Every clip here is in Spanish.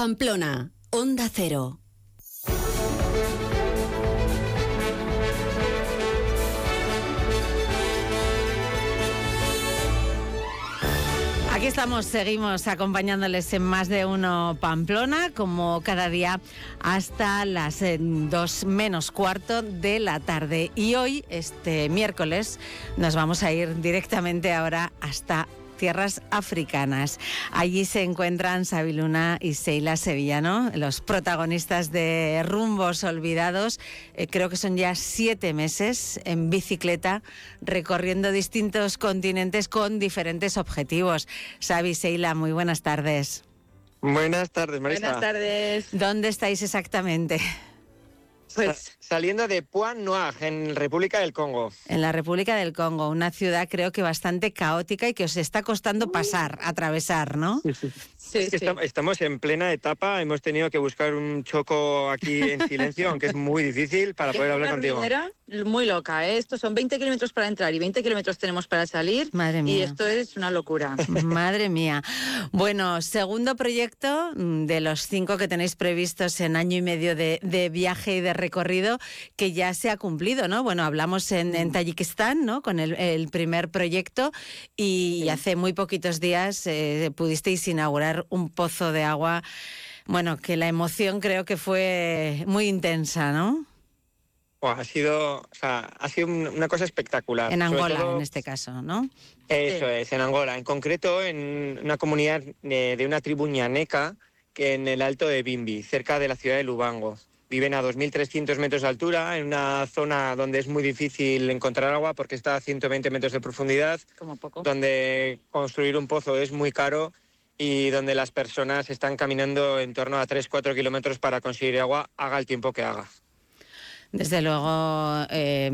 Pamplona, Onda Cero. Aquí estamos, seguimos acompañándoles en Más de Uno Pamplona, como cada día hasta las 2 menos cuarto de la tarde. Y hoy, este miércoles, nos vamos a ir directamente ahora hasta tierras africanas. Allí se encuentran Xavi Luna y Sheila Sevillano, los protagonistas de Rumbos Olvidados. Creo que son ya 7 meses en bicicleta recorriendo distintos continentes con diferentes objetivos. Xavi, Sheila, muy buenas tardes. Buenas tardes, Marisa. Buenas tardes. ¿Dónde estáis exactamente? Pues saliendo de Pointe-Noire, en República del Congo. En la República del Congo, una ciudad creo que bastante caótica y que os está costando atravesar, ¿no? Sí, es que estamos en plena etapa, hemos tenido que buscar un choco aquí en silencio, aunque es muy difícil para poder hablar contigo. Una muy loca, ¿eh? Estos son 20 kilómetros para entrar y 20 kilómetros tenemos para salir. Madre mía. Y esto es una locura. Madre mía. Bueno, segundo proyecto de los 5 que tenéis previstos en año y medio de viaje y de recorrido, que ya se ha cumplido, ¿no? Bueno, hablamos en Tayikistán, ¿no? Con el primer proyecto y hace muy poquitos días pudisteis inaugurar un pozo de agua, bueno, que la emoción creo que fue muy intensa, ¿no? Ha sido una cosa espectacular. En Angola, en este caso, ¿no? Eso es, en Angola. En concreto, en una comunidad de una tribu ñaneca, que en el Alto de Bimbi, cerca de la ciudad de Lubango. Viven a 2.300 metros de altura, en una zona donde es muy difícil encontrar agua porque está a 120 metros de profundidad, como poco, donde construir un pozo es muy caro y donde las personas están caminando en torno a 3-4 kilómetros para conseguir agua, haga el tiempo que haga. Desde luego,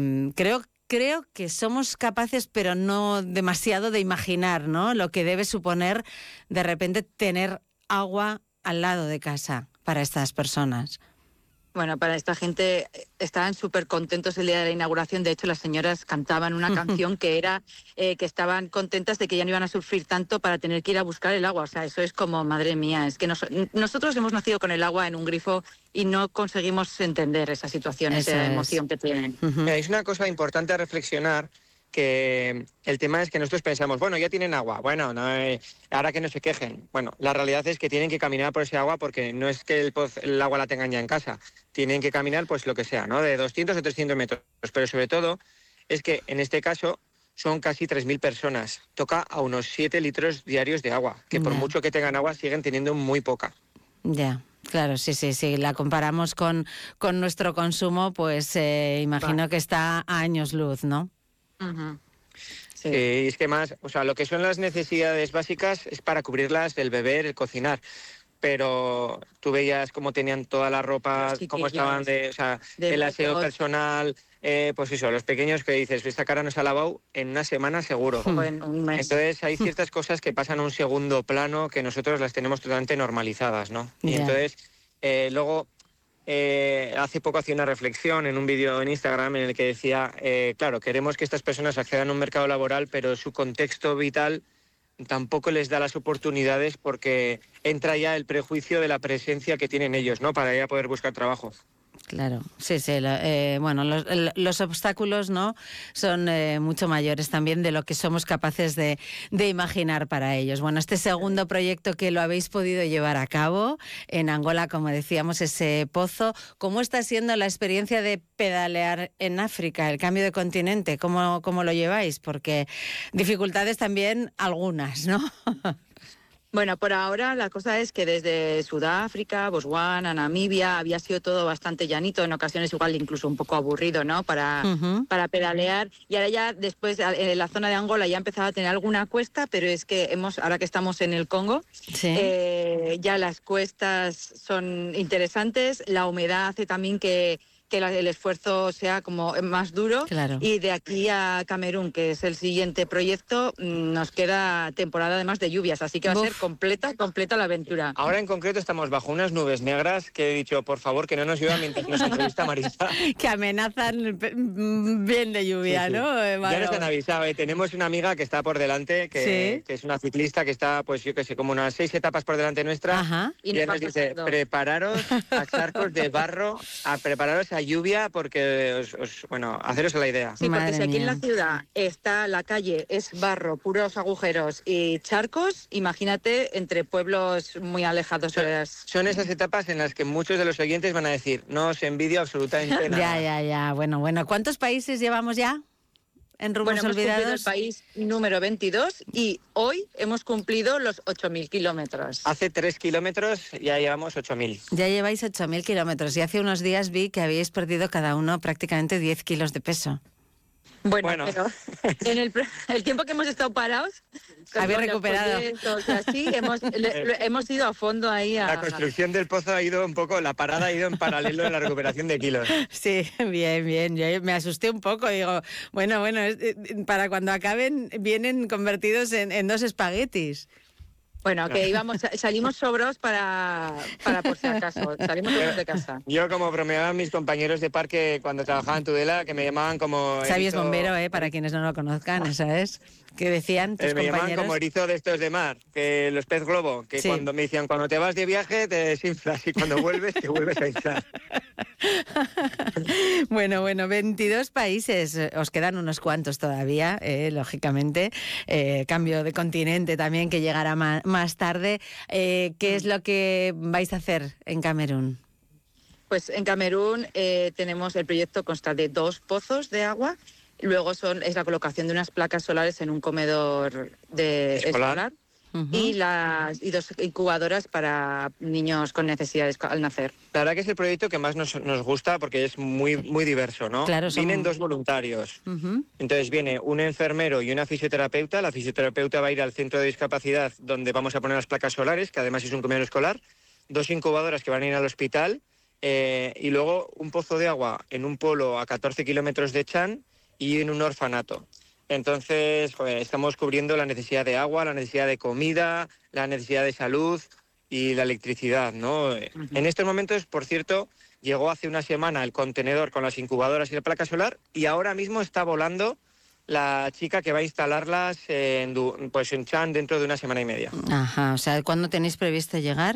creo que somos capaces, pero no demasiado, de imaginar, ¿no?, lo que debe suponer de repente tener agua al lado de casa para estas personas. Bueno, para esta gente estaban súper contentos el día de la inauguración. De hecho, las señoras cantaban una canción que era que estaban contentas de que ya no iban a sufrir tanto para tener que ir a buscar el agua. O sea, eso es como, madre mía, es que nosotros hemos nacido con el agua en un grifo y no conseguimos entender esa situación, esa emoción que tienen. Es una cosa importante a reflexionar, que el tema es que nosotros pensamos, bueno, ya tienen agua, bueno, no, ahora que no se quejen. Bueno, la realidad es que tienen que caminar por ese agua porque no es que el agua la tengan ya en casa, tienen que caminar pues lo que sea, ¿no?, de 200 o 300 metros, pero sobre todo es que en este caso son casi 3.000 personas, toca a unos 7 litros diarios de agua, que por mucho que tengan agua siguen teniendo muy poca. Ya. Claro, sí, la comparamos con nuestro consumo, pues imagino que está a años luz, ¿no? Uh-huh. Sí. Es que más, o sea, lo que son las necesidades básicas es para cubrirlas, el beber, el cocinar, pero tú veías cómo tenían toda la ropa, cómo estaban el aseo personal, pues eso, los pequeños que dices, esta cara no se ha lavado en una semana seguro. En un mes. Entonces hay ciertas cosas que pasan a un segundo plano que nosotros las tenemos totalmente normalizadas, ¿no? Y entonces luego hace poco hacía una reflexión en un vídeo en Instagram en el que decía, claro, queremos que estas personas accedan a un mercado laboral, pero su contexto vital tampoco les da las oportunidades porque entra ya el prejuicio de la presencia que tienen ellos, ¿no?, para ya poder buscar trabajo. Claro, sí, bueno, los obstáculos, ¿no?, son mucho mayores también de lo que somos capaces de imaginar para ellos. Bueno, este segundo proyecto que lo habéis podido llevar a cabo en Angola, como decíamos, ese pozo, ¿cómo está siendo la experiencia de pedalear en África, el cambio de continente? ¿Cómo lo lleváis? Porque dificultades también algunas, ¿no? Bueno, por ahora la cosa es que desde Sudáfrica, Botswana, Namibia, había sido todo bastante llanito, en ocasiones igual incluso un poco aburrido, ¿no?, para pedalear. Y ahora ya después en la zona de Angola ya empezaba a tener alguna cuesta, pero es que ahora que estamos en el Congo, ya las cuestas son interesantes. La humedad hace también que que el esfuerzo sea como más duro. Claro. Y de aquí a Camerún, que es el siguiente proyecto, nos queda temporada además de lluvias, así que va a ser completa la aventura. Ahora en concreto estamos bajo unas nubes negras que he dicho, por favor, que no nos llueva mientras nos entrevista Marisa. Que amenazan bien de lluvia, Sí, sí. ¿no? Ya nos han avisado, tenemos una amiga que está por delante, que es una ciclista que está, pues yo que sé, como unas 6 etapas por delante nuestra. Ajá. Y ella nos dice, prepararos a charcos de barro, prepararos a lluvia, porque bueno, haceros a la idea. Sí, porque Madre si aquí en mía. la ciudad está la calle, es barro, puros agujeros y charcos, imagínate entre pueblos muy alejados de las... Son esas etapas en las que muchos de los oyentes van a decir, no os envidio absolutamente nada. Ya. Bueno. ¿Cuántos países llevamos ya en Rumbos Bueno, hemos cumplido el Olvidados? país número 22 y hoy hemos cumplido los 8.000 kilómetros. Hace 3 kilómetros ya llevamos 8.000. Ya lleváis 8.000 kilómetros y hace unos días vi que habéis perdido cada uno prácticamente 10 kilos de peso. Bueno, pero en el tiempo que hemos estado parados, habéis con los recuperado. proyectos y así, hemos ido a fondo ahí a... La construcción del pozo ha ido un poco, la parada ha ido en paralelo en la recuperación de kilos. Sí, bien. Yo me asusté un poco. Digo, bueno, para cuando acaben vienen convertidos en 2 espaguetis. Bueno, que salimos sobros para por si acaso, salimos sobros de casa. Yo, como bromeaban mis compañeros de parque cuando trabajaba en Tudela, que me llamaban como... Xavi es bombero, para quienes no lo conozcan, ¿sabes? Que decían tus me llamaban compañeros. como erizo de estos de mar, que los pez globo, que Sí. cuando me decían, cuando te vas de viaje te desinflas y cuando vuelves te vuelves a inflar. Bueno, 22 países, os quedan unos cuantos todavía, lógicamente. Cambio de continente también, que llegará más tarde. ¿Qué es lo que vais a hacer en Camerún? Pues en Camerún tenemos el proyecto, consta de 2 pozos de agua. Luego es la colocación de unas placas solares en un comedor escolar. Uh-huh. Y 2 incubadoras para niños con necesidades al nacer. La verdad que es el proyecto que más nos gusta porque es muy diverso, ¿no? Claro, Vienen 2 voluntarios. Uh-huh. Entonces viene un enfermero y una fisioterapeuta. La fisioterapeuta va a ir al centro de discapacidad donde vamos a poner las placas solares, que además es un comedor escolar. 2 incubadoras que van a ir al hospital. Y luego un pozo de agua en un pueblo a 14 kilómetros de Chan y en un orfanato. Entonces, estamos cubriendo la necesidad de agua, la necesidad de comida, la necesidad de salud y la electricidad, ¿no? Uh-huh. En estos momentos, por cierto, llegó hace una semana el contenedor con las incubadoras y la placa solar y ahora mismo está volando la chica que va a instalarlas en Chan dentro de una semana y media. Ajá, o sea, ¿cuándo tenéis previsto llegar?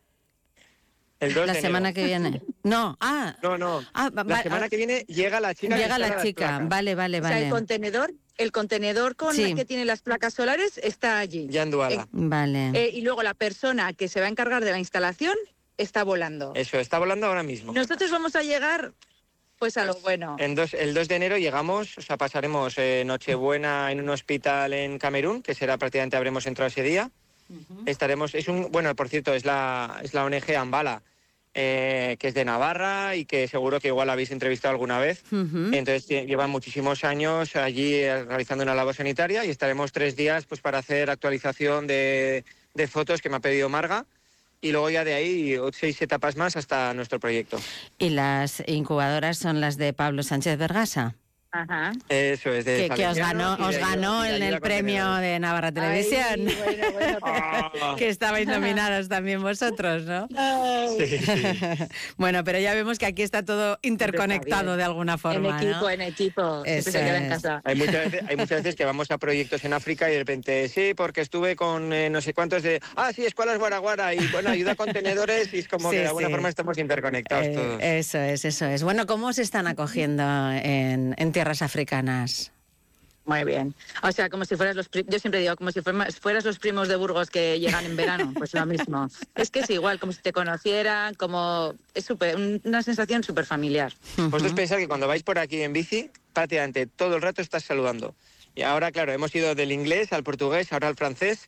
El 2 la de semana enero. Que viene. No, No. La semana que viene llega la chica. Llega la chica, vale. O sea, el contenedor con el que tiene las placas solares está allí. Ya en Duala. Vale. Y luego la persona que se va a encargar de la instalación está volando. Eso, está volando ahora mismo. Nosotros vamos a llegar pues a lo bueno. El 2 de enero llegamos, o sea, pasaremos Nochebuena en un hospital en Camerún, que será prácticamente, habremos entrado ese día. Uh-huh. Por cierto, es la ONG Ambala, que es de Navarra y que seguro que igual habéis entrevistado alguna vez. Uh-huh. Entonces llevan muchísimos años allí realizando una labor sanitaria y estaremos 3 días pues para hacer actualización de fotos que me ha pedido Marga y luego ya de ahí 6 etapas más hasta nuestro proyecto. ¿Y las incubadoras son las de Pablo Sánchez Vergasa? Ajá. Eso es de que os ganó en el premio de Navarra Televisión. Ay, bueno. Que estabais nominados también vosotros, ¿no? Sí. Bueno, pero ya vemos que aquí está todo interconectado de alguna forma, en equipo. Eso se queda en casa. Hay muchas veces que vamos a proyectos en África y de repente, sí, porque estuve con no sé cuántos sí, Escuelas Guaraguara y bueno, ayuda a contenedores y es como que de alguna forma estamos interconectados todos. Eso es. Bueno, ¿cómo os están acogiendo en tierras africanas? Muy bien. O sea, como si fueras yo siempre digo, como si fueras los primos de Burgos que llegan en verano, pues lo mismo. Es que es igual, como si te conocieran, es una sensación súper familiar. Vosotros pensáis que cuando vais por aquí en bici, prácticamente todo el rato estás saludando. Y ahora, claro, hemos ido del inglés al portugués, ahora al francés,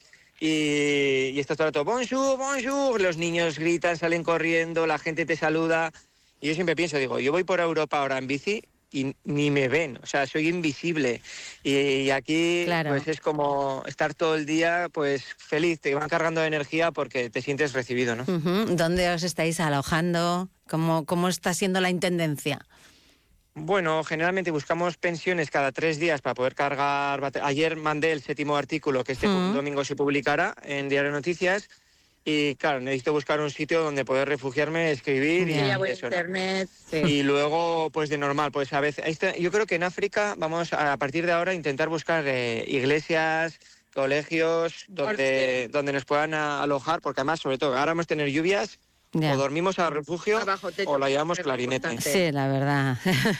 y está todo el rato, bonjour, los niños gritan, salen corriendo, la gente te saluda. Y yo siempre pienso, digo, yo voy por Europa ahora en bici y ni me ven, o sea, soy invisible. Y aquí Claro. pues es como estar todo el día pues feliz, te van cargando de energía porque te sientes recibido, ¿no? ¿Dónde os estáis alojando? ¿Cómo está siendo la intendencia? Bueno, generalmente buscamos pensiones cada 3 días para poder cargar. Ayer mandé el 7º artículo que este domingo se publicará en Diario Noticias. Y claro, necesito buscar un sitio donde poder refugiarme, escribir y eso, ¿no? Internet, sí. Y luego, pues de normal, pues a veces... Yo creo que en África vamos a partir de ahora a intentar buscar iglesias, colegios, donde nos puedan alojar, porque además, sobre todo, ahora vamos a tener lluvias, Ya. o dormimos a refugio Abajo techo, o la llevamos es clarinete. importante. Sí, la verdad.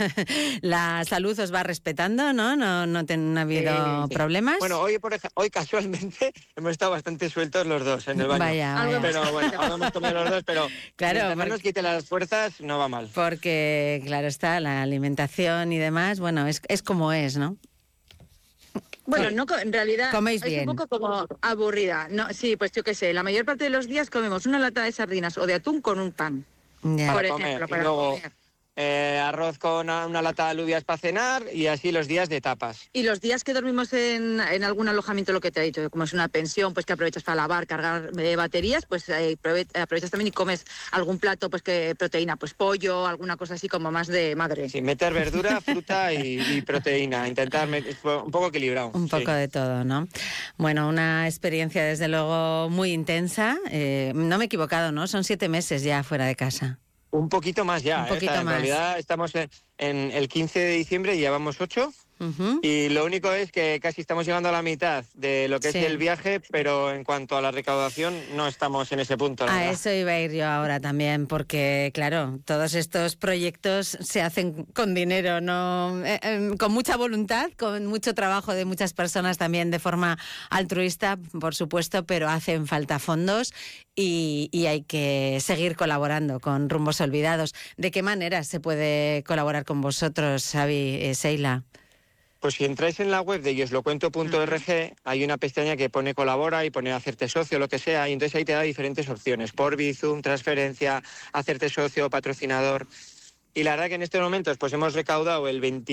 La salud os va respetando, ¿no? No ha habido Sí. problemas. Bueno, hoy casualmente hemos estado bastante sueltos los dos en el baño. Vaya. Pero bueno, ahora hemos comido los dos, pero Claro, mientras no porque- nos quite las fuerzas, no va mal. Porque, claro está, la alimentación y demás, bueno, es como es, ¿no? Bueno, no, en realidad Coméis es bien. un poco como aburrida. No, sí, pues yo qué sé, la mayor parte de los días comemos una lata de sardinas o de atún con un pan. Ya. Por Para ejemplo, comer. Y para luego comer. arroz con una lata de alubias para cenar y así los días de tapas. Y los días que dormimos en algún alojamiento, lo que te he dicho, como es una pensión, pues que aprovechas para lavar, cargar baterías, pues aprovechas también y comes algún plato, pues que proteína, pues pollo, alguna cosa así como más de madre. Sí, meter verdura, fruta y proteína. Intentar un poco equilibrado. Un poco de todo, ¿no? Bueno, una experiencia desde luego muy intensa. No me he equivocado, ¿no? Son 7 meses ya fuera de casa. Un poquito más ya. Un poquito O sea, más. En realidad estamos en el 15 de diciembre y llevamos 8. Ujú. Y lo único es que casi estamos llegando a la mitad de lo que Sí. es el viaje, pero en cuanto a la recaudación no estamos en ese punto. la A verdad. eso iba a ir yo ahora también, porque claro, todos estos proyectos se hacen con dinero, no, con mucha voluntad, con mucho trabajo de muchas personas también de forma altruista, por supuesto, pero hacen falta fondos y hay que seguir colaborando con Rumbos Olvidados. ¿De qué manera se puede colaborar con vosotros, Xavi, Seila? Pues si entráis en la web de yoslocuento.org, hay una pestaña que pone colabora y pone hacerte socio, lo que sea, y entonces ahí te da diferentes opciones, por Bizum, transferencia, hacerte socio, patrocinador. Y la verdad que en estos momentos pues hemos recaudado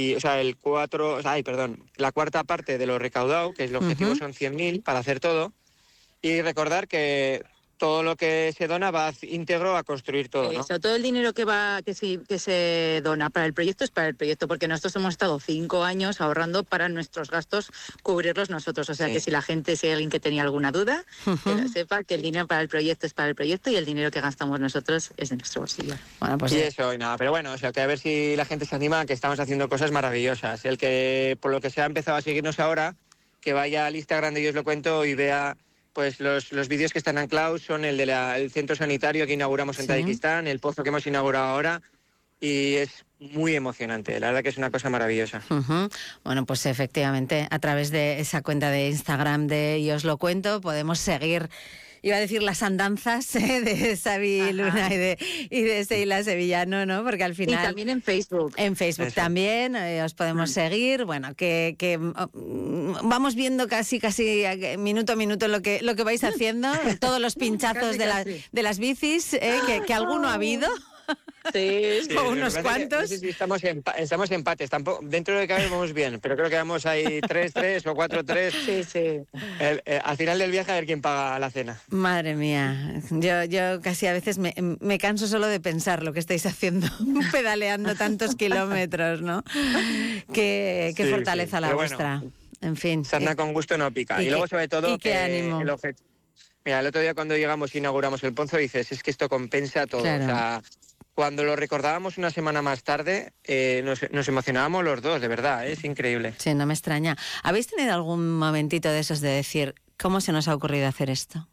la cuarta parte de lo recaudado, que el objetivo son 100.000 para hacer todo. Y recordar que todo lo que se dona va íntegro a construir todo, ¿no? Eso, todo el dinero que se dona para el proyecto es para el proyecto, porque nosotros hemos estado 5 años ahorrando para nuestros gastos cubrirlos nosotros. O sea Sí. que si hay alguien que tenía alguna duda, que lo sepa, que el dinero para el proyecto es para el proyecto y el dinero que gastamos nosotros es de nuestro bolsillo. Bueno, pues Y eso, y nada, pero bueno, o sea, que a ver si la gente se anima, que estamos haciendo cosas maravillosas. El que, por lo que se ha empezado a seguirnos ahora, que vaya al Instagram de Yo Os Lo Cuento y vea pues los vídeos que están anclados, son el del centro sanitario que inauguramos en Sí. Tayikistán, el pozo que hemos inaugurado ahora, y es muy emocionante, la verdad que es una cosa maravillosa. Ujú. Bueno, pues efectivamente, a través de esa cuenta de Instagram de Yo Os Lo Cuento, podemos seguir, iba a decir, las andanzas de Xavi Luna y de Seila Sevillano, ¿no? Porque al Y final... también en Facebook. En Facebook Eso. también os podemos seguir, bueno, que vamos viendo casi minuto a minuto lo que vais haciendo, todos los pinchazos Casi. de las bicis, que alguno ha habido. Sí, Sí, O lo unos que pasa es que cuantos. No sé si estamos empates, tampoco, dentro de lo que cabe vamos bien, pero creo que vamos ahí 3-3 o 4-3. sí, sí. Al final del viaje a ver quién paga la cena. Madre mía, yo casi a veces me canso solo de pensar lo que estáis haciendo, pedaleando tantos kilómetros, ¿no? Qué Sí, fortaleza sí, la pero bueno, vuestra. En fin. Sarna con gusto no pica. Y luego, sobre todo, y qué ánimo. Mira, el otro día cuando llegamos e inauguramos el Ponzo, dices, es que esto compensa todo. Claro. O sea, cuando lo recordábamos una semana más tarde, nos emocionábamos los dos, de verdad, es increíble. Sí, no me extraña. ¿Habéis tenido algún momentito de esos de decir, ¿cómo se nos ha ocurrido hacer esto?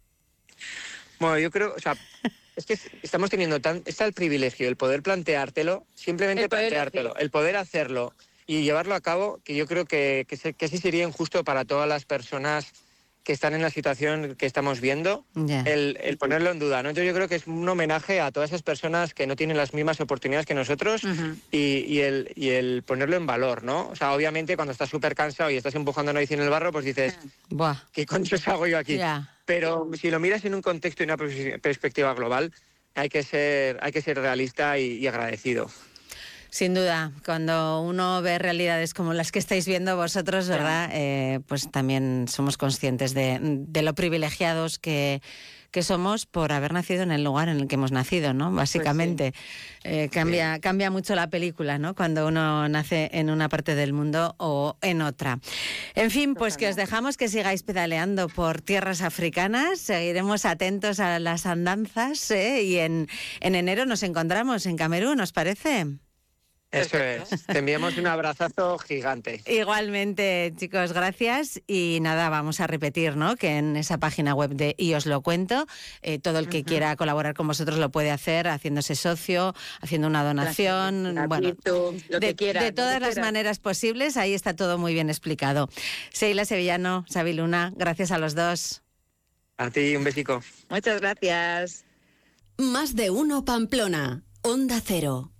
Bueno, yo creo, o sea, es que estamos teniendo está el privilegio, el poder planteártelo, simplemente El poder planteártelo, el poder hacerlo y llevarlo a cabo, que yo creo que sí sería injusto para todas las personas que están en la situación que estamos viendo, Ya. el ponerlo en duda, ¿no? Entonces yo creo que es un homenaje a todas esas personas que no tienen las mismas oportunidades que nosotros Ujú. y el ponerlo en valor, ¿no? O sea, obviamente cuando estás súper cansado y estás empujando una bici en el barro, pues dices, Buah. ¿qué conchos hago yo aquí? Ya. Pero si lo miras en un contexto y una perspectiva global, hay que ser realista y agradecido. Sin duda, cuando uno ve realidades como las que estáis viendo vosotros, ¿verdad? Pues también somos conscientes de lo privilegiados que somos por haber nacido en el lugar en el que hemos nacido, ¿no? Básicamente. Pues sí. Cambia mucho la película, ¿no? Cuando uno nace en una parte del mundo o en otra. En fin, pues que os dejamos que sigáis pedaleando por tierras africanas. Seguiremos atentos a las andanzas, y en enero nos encontramos en Camerún, ¿os parece? Eso es. Te enviamos un abrazazo gigante. Igualmente, chicos, gracias. Y nada, vamos a repetir, ¿no? Que en esa página web de Y os lo cuento, todo el que quiera colaborar con vosotros lo puede hacer haciéndose socio, haciendo una donación, de todas las maneras posibles. Ahí está todo muy bien explicado. Seila Sevillano, Xavi Luna, gracias a los dos. A ti, un besico. Muchas gracias. Más de uno Pamplona, Onda Cero.